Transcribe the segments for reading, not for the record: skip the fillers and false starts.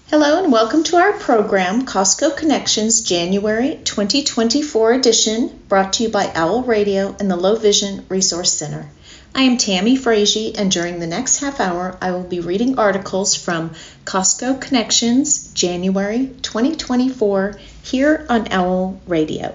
Hello and welcome to our program, Costco Connections January 2024 edition, brought to you by Owl Radio and the Low Vision Resource Center. I am Tammy Frazee, and during the next half hour, I will be reading articles from Costco Connections January 2024 here on Owl Radio.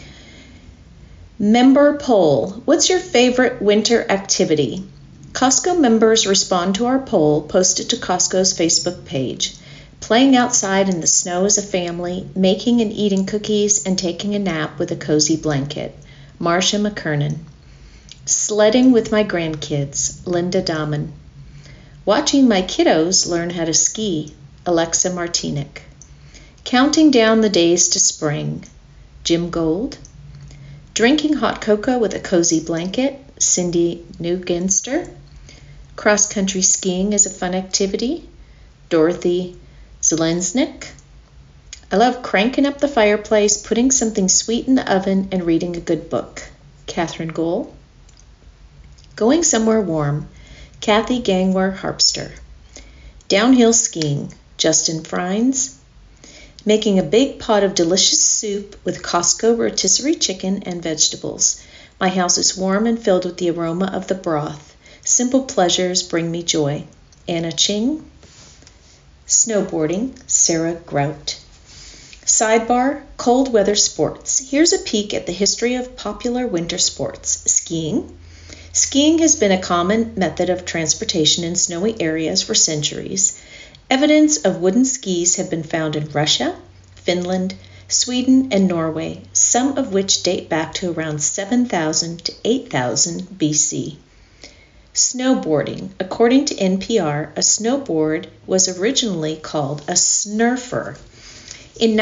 Member poll. What's your favorite winter activity? Costco members respond to our poll posted to Costco's Facebook page. Playing outside in the snow as a family, making and eating cookies, and taking a nap with a cozy blanket. Marcia McKernan. Sledding with my grandkids. Linda Dahman. Watching my kiddos learn how to ski. Alexa Martinick. Counting down the days to spring. Jim Gold. Drinking hot cocoa with a cozy blanket. Cindy Neugenster. Cross-country skiing is a fun activity. Dorothy Zelensnik. I love cranking up the fireplace, putting something sweet in the oven, and reading a good book. Catherine Gohl. Going somewhere warm. Kathy Gangwer Harpster. Downhill skiing. Justin Frines. Making a big pot of delicious soup with Costco rotisserie chicken and vegetables. My house is warm and filled with the aroma of the broth. Simple pleasures bring me joy. Anna Ching. Snowboarding, Sarah Grout. Sidebar, cold weather sports. Here's a peek at the history of popular winter sports. Skiing. Skiing has been a common method of transportation in snowy areas for centuries. Evidence of wooden skis have been found in Russia, Finland, Sweden, and Norway, some of which date back to around 7,000 to 8,000 BC. Snowboarding. According to NPR, a snowboard was originally called a snurfer. In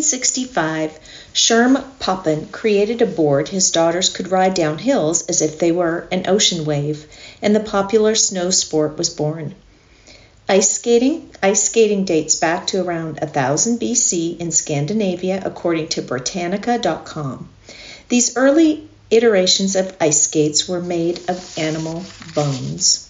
1965, Sherm Poppen created a board his daughters could ride down hills as if they were an ocean wave, and the popular snow sport was born. Ice skating. Ice skating dates back to around 1000 BC in Scandinavia, according to Britannica.com. These early iterations of ice skates were made of animal bones.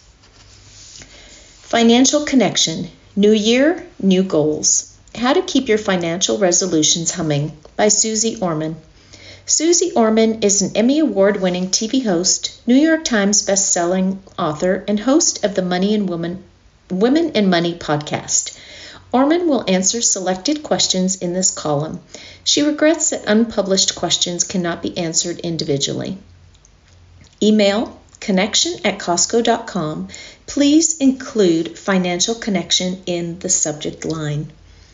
Financial connection. New year, new goals. How to keep your financial resolutions humming by Susie Orman. Susie Orman is an Emmy Award-winning TV host, New York Times best-selling author, and host of the Women and Money podcast. Orman will answer selected questions in this column. She regrets that unpublished questions cannot be answered individually. Email connection@costco.com. Please include financial connection in the subject line.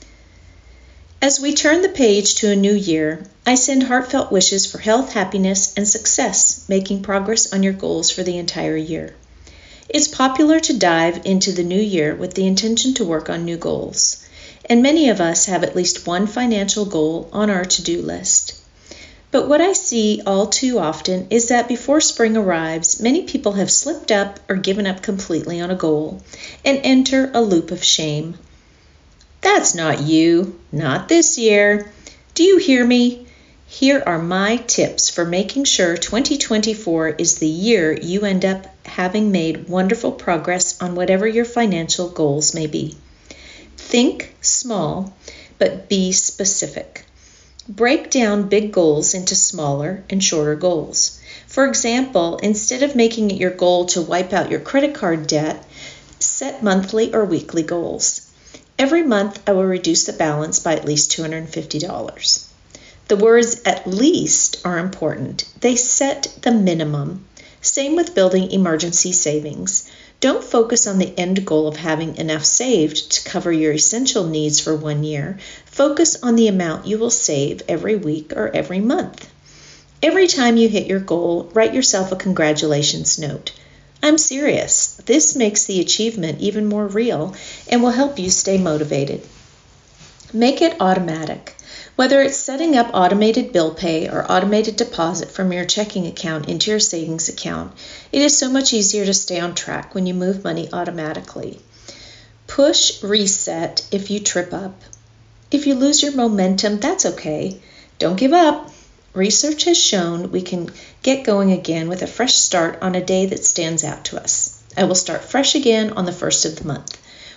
As we turn the page to a new year, I send heartfelt wishes for health, happiness, and success, making progress on your goals for the entire year. It's popular to dive into the new year with the intention to work on new goals, and many of us have at least one financial goal on our to-do list. But what I see all too often is that before spring arrives, many people have slipped up or given up completely on a goal and enter a loop of shame. That's not you, not this year. Do you hear me? Here are my tips for making sure 2024 is the year you end up having made wonderful progress on whatever your financial goals may be. Think small, but be specific. Break down big goals into smaller and shorter goals. For example, instead of making it your goal to wipe out your credit card debt, set monthly or weekly goals. Every month, I will reduce the balance by at least $250. The words "at least" are important. They set the minimum. Same with building emergency savings. Don't focus on the end goal of having enough saved to cover your essential needs for 1 year. Focus on the amount you will save every week or every month. Every time you hit your goal, write yourself a congratulations note. I'm serious. This makes the achievement even more real and will help you stay motivated. Make it automatic. Whether it's setting up automated bill pay or automated deposit from your checking account into your savings account, it is so much easier to stay on track when you move money automatically. Push reset if you trip up. If you lose your momentum, that's okay. Don't give up. Research has shown we can get going again with a fresh start on a day that stands out to us. I will start fresh again on the 1st of the month.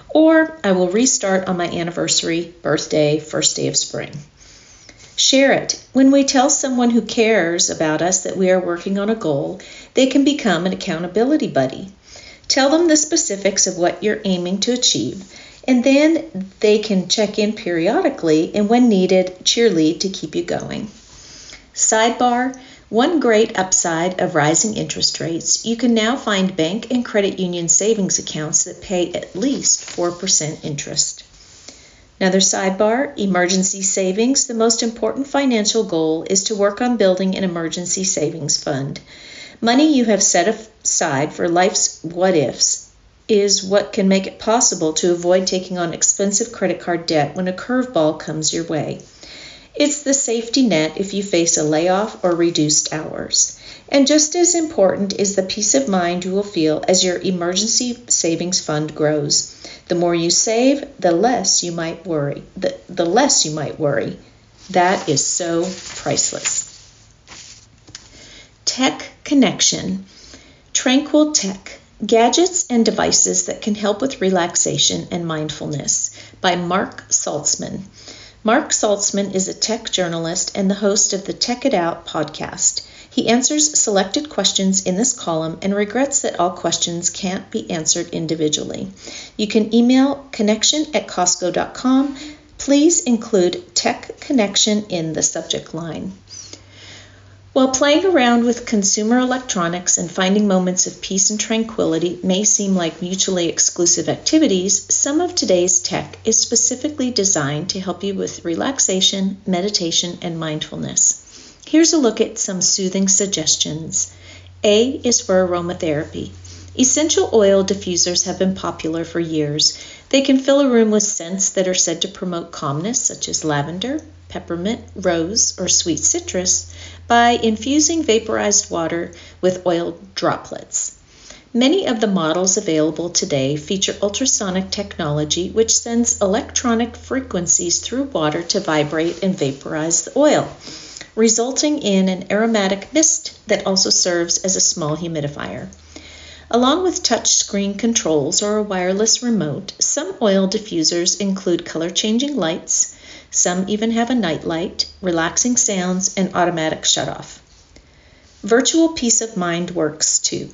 Or I will restart on my anniversary, birthday, first day of spring. Share it. When we tell someone who cares about us that we are working on a goal, they can become an accountability buddy. Tell them the specifics of what you're aiming to achieve, and then they can check in periodically and when needed, cheerlead to keep you going. Sidebar, one great upside of rising interest rates, you can now find bank and credit union savings accounts that pay at least 4% interest. Another sidebar, emergency savings. The most important financial goal is to work on building an emergency savings fund. Money you have set aside for life's what-ifs is what can make it possible to avoid taking on expensive credit card debt when a curveball comes your way. It's the safety net if you face a layoff or reduced hours. And just as important is the peace of mind you will feel as your emergency savings fund grows. The more you save, the less you might worry. The less you might worry. That is so priceless. Tech Connection. Tranquil Tech. Gadgets and devices that can help with relaxation and mindfulness by Mark Saltzman. Mark Saltzman is a tech journalist and the host of the Tech It Out podcast. He answers selected questions in this column and regrets that all questions can't be answered individually. You can email connection@costco.com. Please include Tech Connection in the subject line. While playing around with consumer electronics and finding moments of peace and tranquility may seem like mutually exclusive activities, some of today's tech is specifically designed to help you with relaxation, meditation, and mindfulness. Here's a look at some soothing suggestions. A is for aromatherapy. Essential oil diffusers have been popular for years. They can fill a room with scents that are said to promote calmness, such as lavender, peppermint, rose, or sweet citrus, by infusing vaporized water with oil droplets. Many of the models available today feature ultrasonic technology which sends electronic frequencies through water to vibrate and vaporize the oil, resulting in an aromatic mist that also serves as a small humidifier. Along with touchscreen controls or a wireless remote, some oil diffusers include color-changing lights. Some even have a night light, relaxing sounds, and automatic shutoff. Virtual peace of mind works too.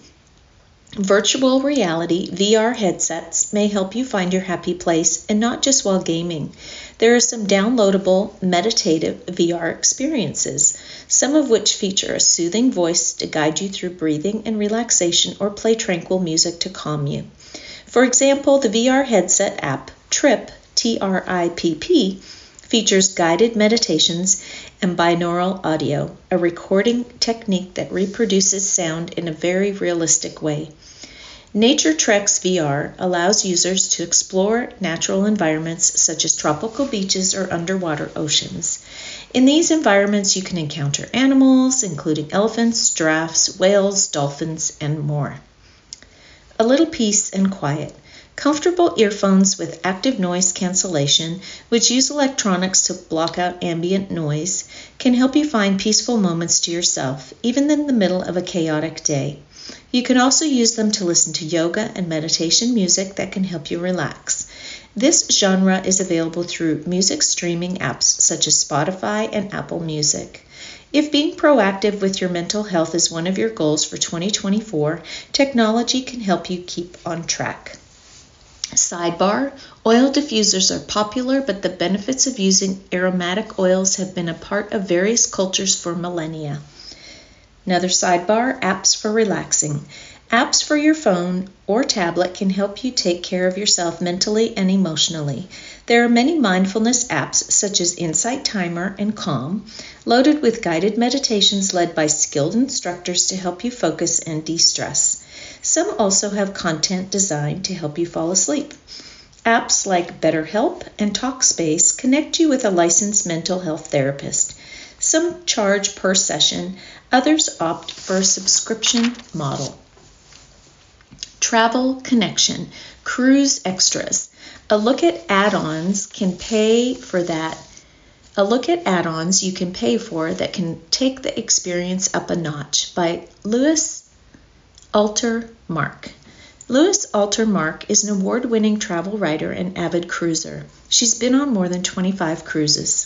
Virtual reality VR headsets may help you find your happy place, and not just while gaming. There are some downloadable meditative VR experiences, some of which feature a soothing voice to guide you through breathing and relaxation or play tranquil music to calm you. For example, the VR headset app Tripp, Tripp, features guided meditations and binaural audio, a recording technique that reproduces sound in a very realistic way. Nature Treks VR allows users to explore natural environments such as tropical beaches or underwater oceans. In these environments, you can encounter animals, including elephants, giraffes, whales, dolphins, and more. A little peace and quiet. Comfortable earphones with active noise cancellation, which use electronics to block out ambient noise, can help you find peaceful moments to yourself, even in the middle of a chaotic day. You can also use them to listen to yoga and meditation music that can help you relax. This genre is available through music streaming apps such as Spotify and Apple Music. If being proactive with your mental health is one of your goals for 2024, technology can help you keep on track. Sidebar, oil diffusers are popular, but the benefits of using aromatic oils have been a part of various cultures for millennia. Another sidebar, apps for relaxing. Apps for your phone or tablet can help you take care of yourself mentally and emotionally. There are many mindfulness apps such as Insight Timer and Calm, loaded with guided meditations led by skilled instructors to help you focus and de-stress. Some also have content designed to help you fall asleep. Apps like BetterHelp and TalkSpace connect you with a licensed mental health therapist. Some charge per session, others opt for a subscription model. Travel Connection, Cruise Extras. A look at add-ons you can pay for that can take the experience up a notch by Louis Alter Mark. Louise Alter Mark is an award-winning travel writer and avid cruiser. She's been on more than 25 cruises.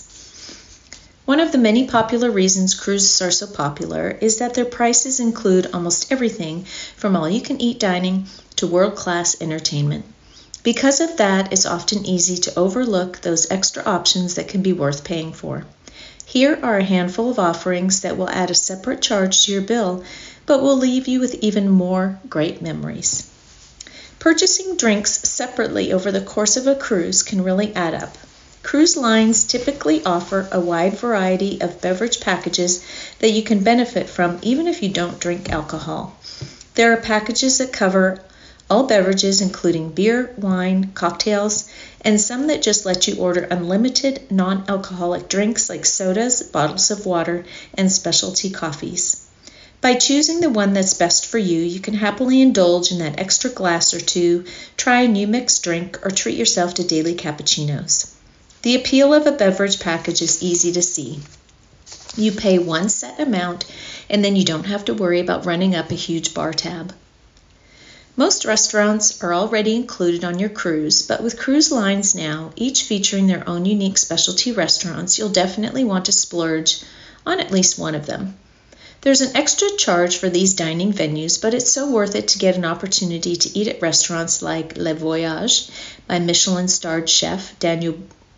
One of the many popular reasons cruises are so popular is that their prices include almost everything from all-you-can-eat dining to world-class entertainment. Because of that, it's often easy to overlook those extra options that can be worth paying for. Here are a handful of offerings that will add a separate charge to your bill, but will leave you with even more great memories. Purchasing drinks separately over the course of a cruise can really add up. Cruise lines typically offer a wide variety of beverage packages that you can benefit from even if you don't drink alcohol. There are packages that cover all beverages including beer, wine, cocktails, and some that just let you order unlimited non-alcoholic drinks like sodas, bottles of water, and specialty coffees. By choosing the one that's best for you, you can happily indulge in that extra glass or two, try a new mixed drink, or treat yourself to daily cappuccinos. The appeal of a beverage package is easy to see. You pay one set amount, and then you don't have to worry about running up a huge bar tab. Most restaurants are already included on your cruise, but with cruise lines now, each featuring their own unique specialty restaurants, you'll definitely want to splurge on at least one of them. There's an extra charge for these dining venues, but it's so worth it to get an opportunity to eat at restaurants like Le Voyage by Michelin-starred chef Daniel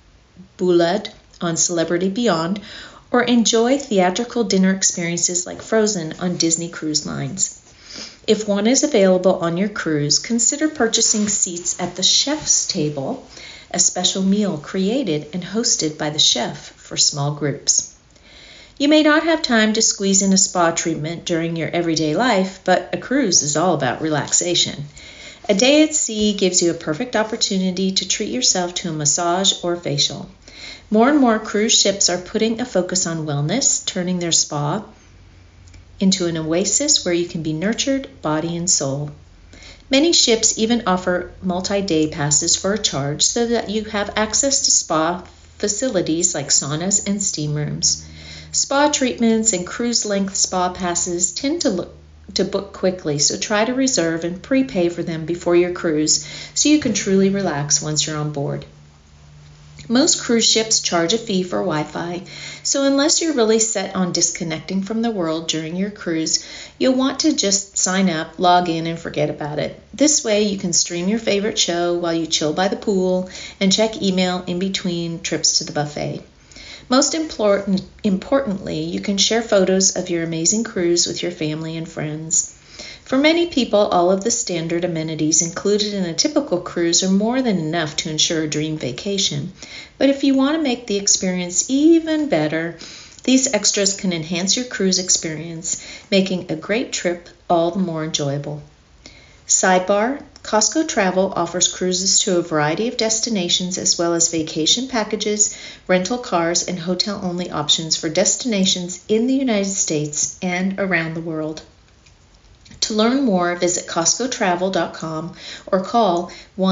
Boulud on Celebrity Beyond, or enjoy theatrical dinner experiences like Frozen on Disney Cruise Lines. If one is available on your cruise, consider purchasing seats at the chef's table, a special meal created and hosted by the chef for small groups. You may not have time to squeeze in a spa treatment during your everyday life, but a cruise is all about relaxation. A day at sea gives you a perfect opportunity to treat yourself to a massage or facial. More and more cruise ships are putting a focus on wellness, turning their spa into an oasis where you can be nurtured, body and soul. Many ships even offer multi-day passes for a charge so that you have access to spa facilities like saunas and steam rooms. Spa treatments and cruise-length spa passes tend to book quickly, so try to reserve and prepay for them before your cruise so you can truly relax once you're on board. Most cruise ships charge a fee for Wi-Fi, so unless you're really set on disconnecting from the world during your cruise, you'll want to just sign up, log in, and forget about it. This way you can stream your favorite show while you chill by the pool and check email in between trips to the buffet. Most importantly, you can share photos of your amazing cruise with your family and friends. For many people, all of the standard amenities included in a typical cruise are more than enough to ensure a dream vacation. But if you want to make the experience even better, these extras can enhance your cruise experience, making a great trip all the more enjoyable. Sidebar: Costco Travel offers cruises to a variety of destinations as well as vacation packages, rental cars, and hotel-only options for destinations in the United States and around the world. To learn more, visit CostcoTravel.com or call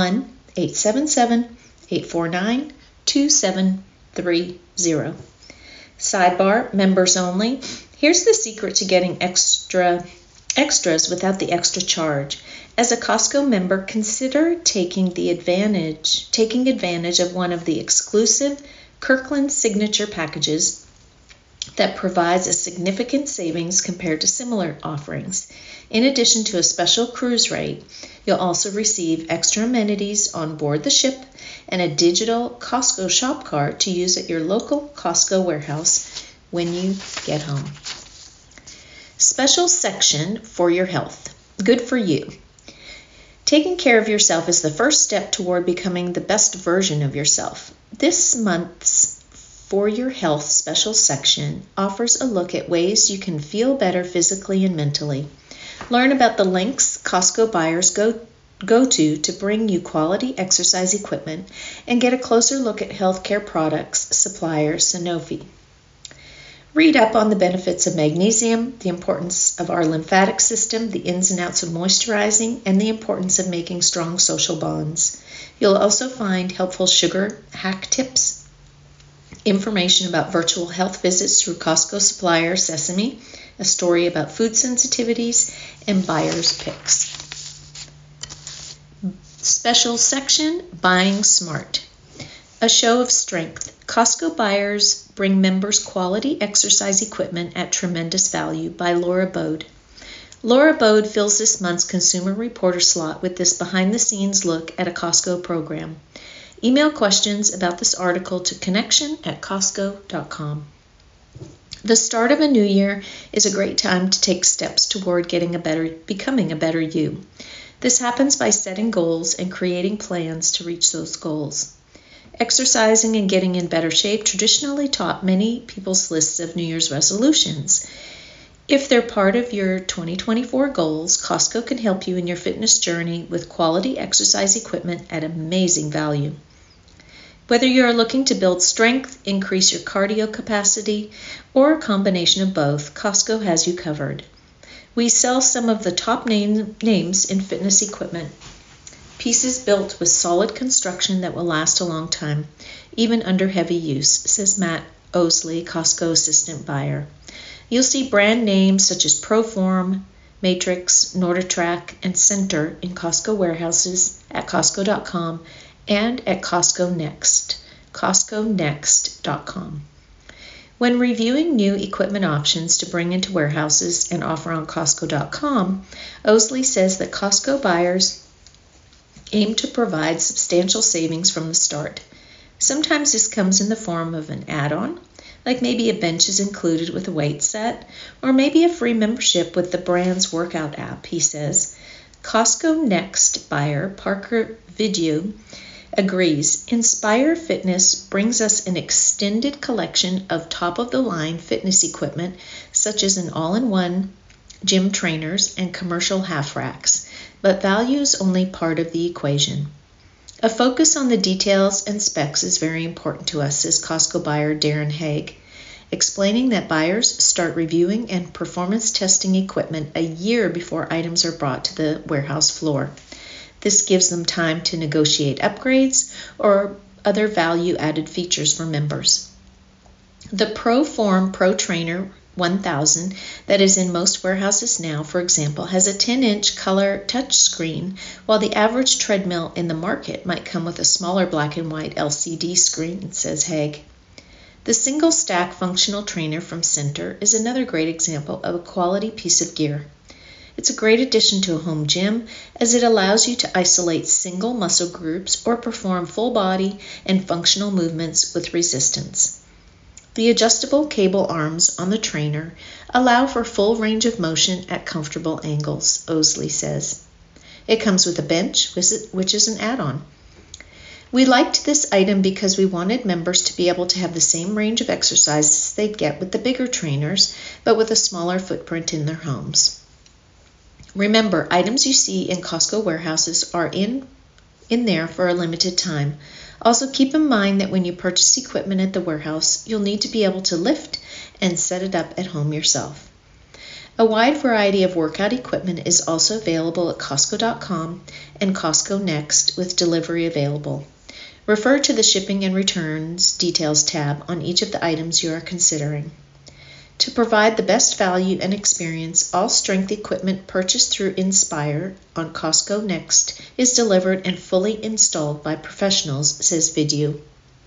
1-877-849-2730. Sidebar: Members only. Here's the secret to getting extras without the extra charge. As a Costco member, consider taking advantage of one of the exclusive Kirkland Signature packages that provides a significant savings compared to similar offerings. In addition to a special cruise rate, you'll also receive extra amenities on board the ship and a digital Costco shop cart to use at your local Costco warehouse when you get home. Special section for your health. Good for you. Taking care of yourself is the first step toward becoming the best version of yourself. This month's For Your Health special section offers a look at ways you can feel better physically and mentally. Learn about the lengths Costco buyers go to bring you quality exercise equipment and get a closer look at healthcare products supplier Sanofi. Read up on the benefits of magnesium, the importance of our lymphatic system, the ins and outs of moisturizing, and the importance of making strong social bonds. You'll also find helpful sugar hack tips, information about virtual health visits through Costco supplier Sesame, a story about food sensitivities, and buyer's picks. Special section, Buying Smart. A show of strength. Costco buyers bring members quality exercise equipment at tremendous value by Laura Bode. Laura Bode fills this month's Consumer Reporter slot with this behind-the-scenes look at a Costco program. Email questions about this article to connection@costco.com. The start of a new year is a great time to take steps toward becoming a better you. This happens by setting goals and creating plans to reach those goals. Exercising and getting in better shape traditionally top many people's lists of New Year's resolutions. If they're part of your 2024 goals, Costco can help you in your fitness journey with quality exercise equipment at amazing value. Whether you are looking to build strength, increase your cardio capacity, or a combination of both, Costco has you covered. We sell some of the top names in fitness equipment. Pieces built with solid construction that will last a long time, even under heavy use, says Matt Osley, Costco assistant buyer. You'll see brand names such as Proform, Matrix, NordicTrack, and Center in Costco warehouses at Costco.com and at Costco Next, CostcoNext.com. When reviewing new equipment options to bring into warehouses and offer on Costco.com, Osley says that Costco buyers aim to provide substantial savings from the start. Sometimes this comes in the form of an add-on, like maybe a bench is included with a weight set, or maybe a free membership with the brand's workout app, he says. Costco Next buyer Parker Vidu agrees. Inspire Fitness brings us an extended collection of top-of-the-line fitness equipment, such as an all-in-one gym trainers and commercial half racks, but value is only part of the equation. A focus on the details and specs is very important to us, says Costco buyer Darren Haig, explaining that buyers start reviewing and performance testing equipment a year before items are brought to the warehouse floor. This gives them time to negotiate upgrades or other value-added features for members. The Proform Pro Trainer 1000 that is in most warehouses now, for example, has a 10-inch color touchscreen, while the average treadmill in the market might come with a smaller black and white LCD screen, says Haig. The single stack functional trainer from Center is another great example of a quality piece of gear. It's a great addition to a home gym as it allows you to isolate single muscle groups or perform full body and functional movements with resistance. The adjustable cable arms on the trainer allow for full range of motion at comfortable angles, Osley says. It comes with a bench, which is an add-on. We liked this item because we wanted members to be able to have the same range of exercises they'd get with the bigger trainers, but with a smaller footprint in their homes. Remember, items you see in Costco warehouses are in there for a limited time. Also keep in mind that when you purchase equipment at the warehouse, you'll need to be able to lift and set it up at home yourself. A wide variety of workout equipment is also available at Costco.com and Costco Next with delivery available. Refer to the shipping and returns details tab on each of the items you are considering. To provide the best value and experience, all strength equipment purchased through Inspire on Costco Next is delivered and fully installed by professionals, says Vidu.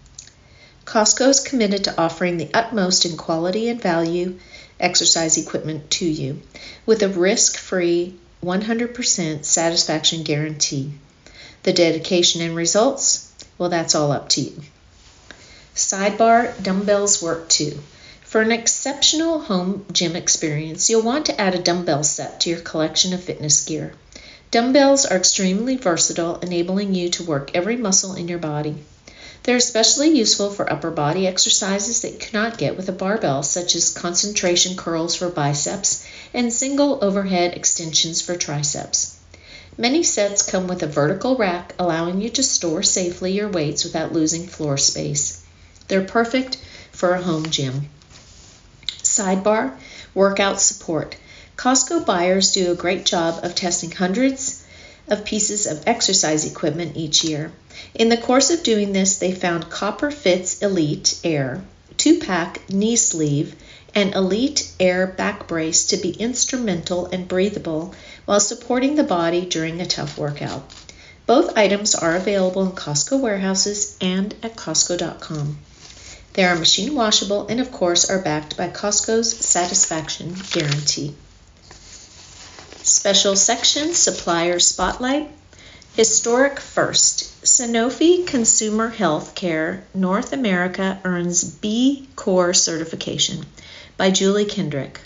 Costco is committed to offering the utmost in quality and value exercise equipment to you, with a risk-free 100% satisfaction guarantee. The dedication and results? Well, that's all up to you. Sidebar, dumbbells work too. For an exceptional home gym experience, you'll want to add a dumbbell set to your collection of fitness gear. Dumbbells are extremely versatile, enabling you to work every muscle in your body. They're especially useful for upper body exercises that you cannot get with a barbell, such as concentration curls for biceps and single overhead extensions for triceps. Many sets come with a vertical rack, allowing you to store safely your weights without losing floor space. They're perfect for a home gym. Sidebar, workout support. Costco buyers do a great job of testing hundreds of pieces of exercise equipment each year. In the course of doing this, they found Copper Fits Elite Air 2-pack knee sleeve and Elite Air back brace to be instrumental and breathable while supporting the body during a tough workout. Both items are available in Costco warehouses and at Costco.com. They are machine washable and, of course, are backed by Costco's satisfaction guarantee. Special section, Supplier Spotlight. Historic first. Sanofi Consumer Healthcare North America earns B Corp certification by Julie Kendrick.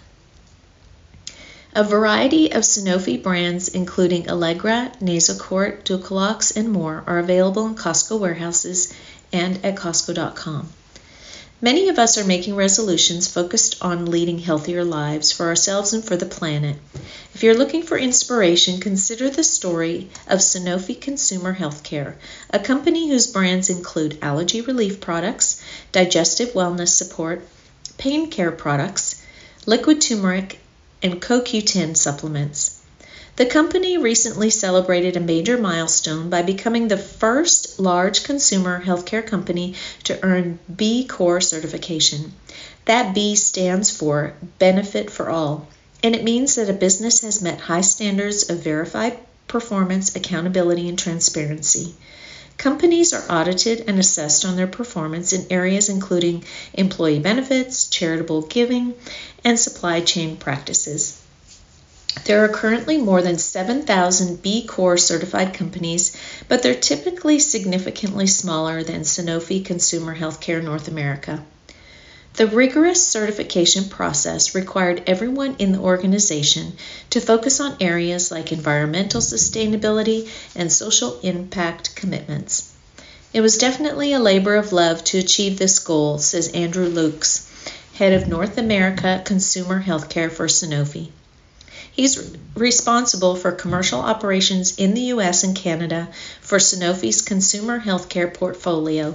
A variety of Sanofi brands, including Allegra, Nasocort, Dulcolox, and more, are available in Costco warehouses and at Costco.com. Many of us are making resolutions focused on leading healthier lives for ourselves and for the planet. If you're looking for inspiration, consider the story of Sanofi Consumer Healthcare, a company whose brands include allergy relief products, digestive wellness support, pain care products, liquid turmeric, and CoQ10 supplements. The company recently celebrated a major milestone by becoming the first large consumer healthcare company to earn B Corp certification. That B stands for Benefit for All, and it means that a business has met high standards of verified performance, accountability, and transparency. Companies are audited and assessed on their performance in areas including employee benefits, charitable giving, and supply chain practices. There are currently more than 7,000 B Corp certified companies, but they're typically significantly smaller than Sanofi Consumer Healthcare North America. The rigorous certification process required everyone in the organization to focus on areas like environmental sustainability and social impact commitments. It was definitely a labor of love to achieve this goal, says Andrew Lukes, head of North America Consumer Healthcare for Sanofi. He's responsible for commercial operations in the U.S. and Canada for Sanofi's consumer healthcare portfolio.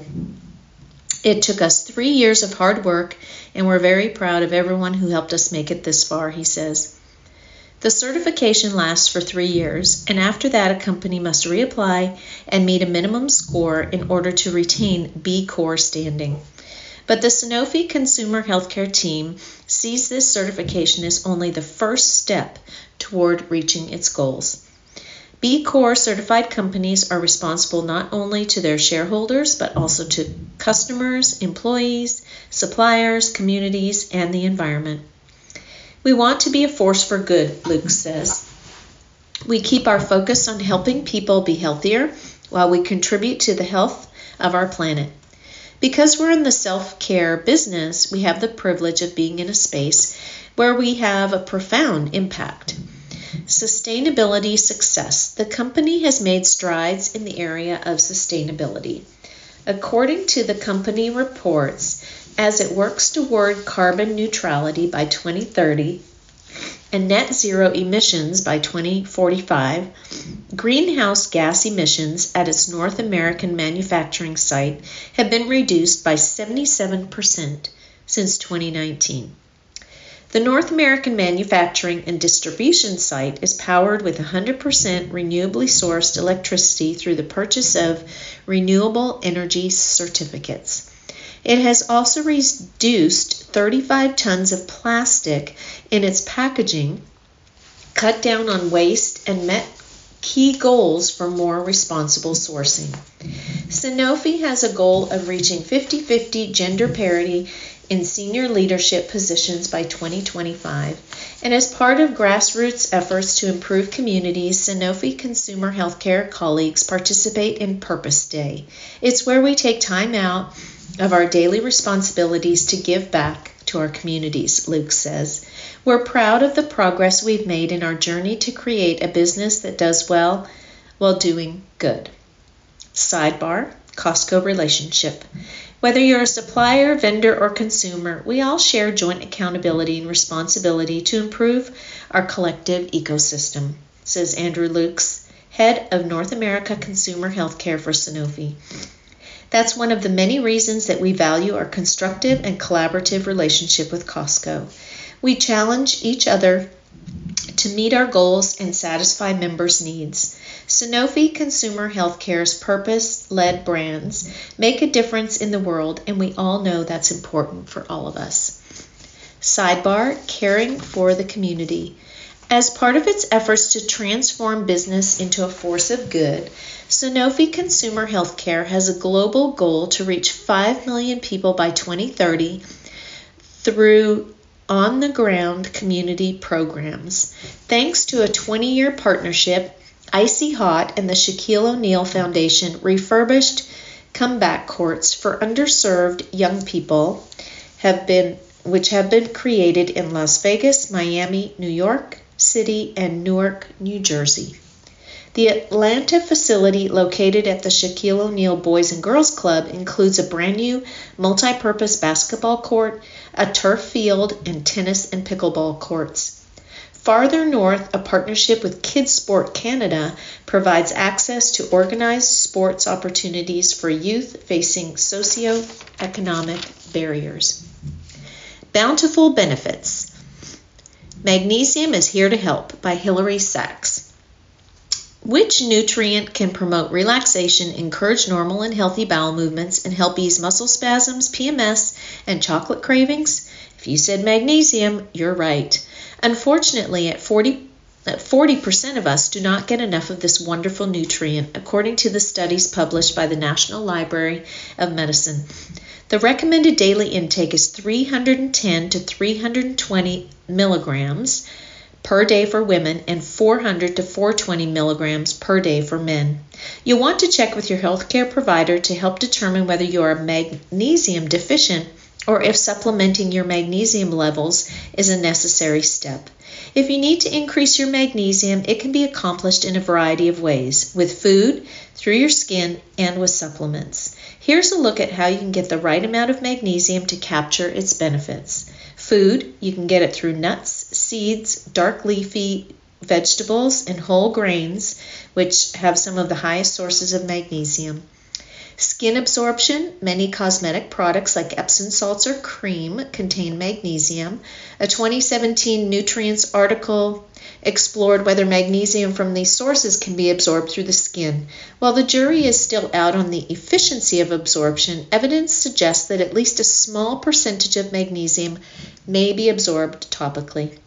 It took us 3 years of hard work, and we're very proud of everyone who helped us make it this far, he says. The certification lasts for 3 years, and after that a company must reapply and meet a minimum score in order to retain B Corp standing. But the Sanofi Consumer Healthcare team sees this certification as only the first step toward reaching its goals. B Corp certified companies are responsible not only to their shareholders, but also to customers, employees, suppliers, communities, and the environment. We want to be a force for good, Luke says. We keep our focus on helping people be healthier while we contribute to the health of our planet. Because we're in the self-care business, we have the privilege of being in a space where we have a profound impact. Sustainability success. The company has made strides in the area of sustainability. According to the company reports, as it works toward carbon neutrality by 2030 and net zero emissions by 2045, greenhouse gas emissions at its North American manufacturing site have been reduced by 77% since 2019. The North American manufacturing and distribution site is powered with 100% renewably sourced electricity through the purchase of renewable energy certificates. It has also reduced 35 tons of plastic in its packaging, cut down on waste, and met key goals for more responsible sourcing. Sanofi has a goal of reaching 50-50 gender parity in senior leadership positions by 2025, and as part of grassroots efforts to improve communities, Sanofi Consumer Healthcare colleagues participate in Purpose Day. It's where we take time out of our daily responsibilities to give back to our communities, Luke says. We're proud of the progress we've made in our journey to create a business that does well while doing good. Sidebar, Costco relationship. Whether you're a supplier, vendor, or consumer, we all share joint accountability and responsibility to improve our collective ecosystem, says Andrew Lukes, head of North America Consumer Healthcare for Sanofi. That's one of the many reasons that we value our constructive and collaborative relationship with Costco. We challenge each other to meet our goals and satisfy members' needs. Sanofi Consumer Healthcare's purpose-led brands make a difference in the world, and we all know that's important for all of us. Sidebar, caring for the community. As part of its efforts to transform business into a force of good, Sanofi Consumer Healthcare has a global goal to reach 5 million people by 2030 through on-the-ground community programs. Thanks to a 20-year partnership, Icy Hot and the Shaquille O'Neal Foundation refurbished comeback courts for underserved young people which have been created in Las Vegas, Miami, New York City, and Newark, New Jersey. The Atlanta facility, located at the Shaquille O'Neal Boys and Girls Club, includes a brand new multi-purpose basketball court, a turf field, and tennis and pickleball courts. Farther north, a partnership with Kids Sport Canada provides access to organized sports opportunities for youth facing socioeconomic barriers. Bountiful benefits. Magnesium is here to help, by Hilary Sachs. Which nutrient can promote relaxation, encourage normal and healthy bowel movements, and help ease muscle spasms, PMS, and chocolate cravings? If you said magnesium, you're right. Unfortunately, 40% of us do not get enough of this wonderful nutrient, according to the studies published by the National Library of Medicine. The recommended daily intake is 310 to 320 milligrams per day for women and 400 to 420 milligrams per day for men. You'll want to check with your healthcare provider to help determine whether you are magnesium deficient or if supplementing your magnesium levels is a necessary step. If you need to increase your magnesium, it can be accomplished in a variety of ways, with food, through your skin, and with supplements. Here's a look at how you can get the right amount of magnesium to capture its benefits. Food, you can get it through nuts, seeds, dark leafy vegetables, and whole grains, which have some of the highest sources of magnesium. Skin absorption, many cosmetic products like Epsom salts or cream contain magnesium. A 2017 Nutrients article explored whether magnesium from these sources can be absorbed through the skin. While the jury is still out on the efficiency of absorption, evidence suggests that at least a small percentage of magnesium may be absorbed topically.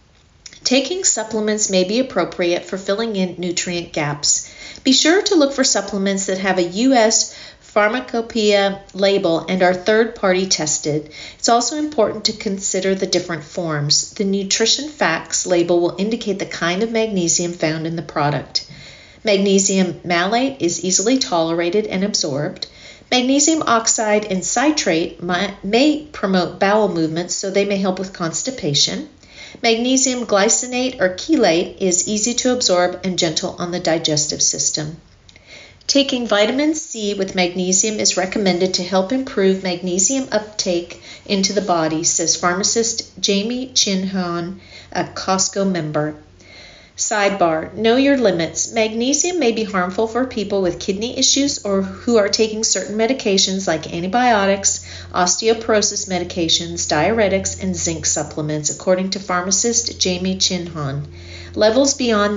Taking supplements may be appropriate for filling in nutrient gaps. Be sure to look for supplements that have a U.S. pharmacopoeia label and are third-party tested. It's also important to consider the different forms. The nutrition facts label will indicate the kind of magnesium found in the product. Magnesium malate is easily tolerated and absorbed. Magnesium oxide and citrate may promote bowel movements, so they may help with constipation. Magnesium glycinate or chelate is easy to absorb and gentle on the digestive system. Taking vitamin C with magnesium is recommended to help improve magnesium uptake into the body, says pharmacist Jamie Chin-Han, a Costco member. Sidebar, know your limits. Magnesium may be harmful for people with kidney issues or who are taking certain medications like antibiotics, osteoporosis medications, diuretics, and zinc supplements, according to pharmacist Jamie Chin-Han. Levels beyond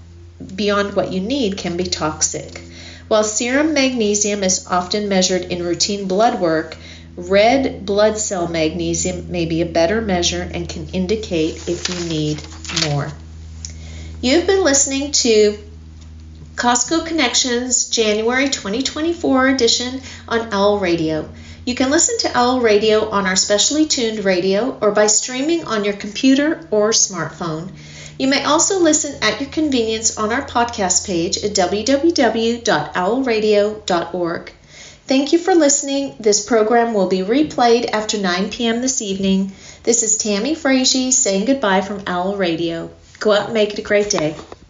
what you need can be toxic. While serum magnesium is often measured in routine blood work, red blood cell magnesium may be a better measure and can indicate if you need more. You've been listening to Costco Connections January 2024 edition on OWL Radio. You can listen to OWL Radio on our specially tuned radio or by streaming on your computer or smartphone. You may also listen at your convenience on our podcast page at www.owlradio.org. Thank you for listening. This program will be replayed after 9 p.m. this evening. This is Tammy Frazee saying goodbye from OWL Radio. Go out and make it a great day.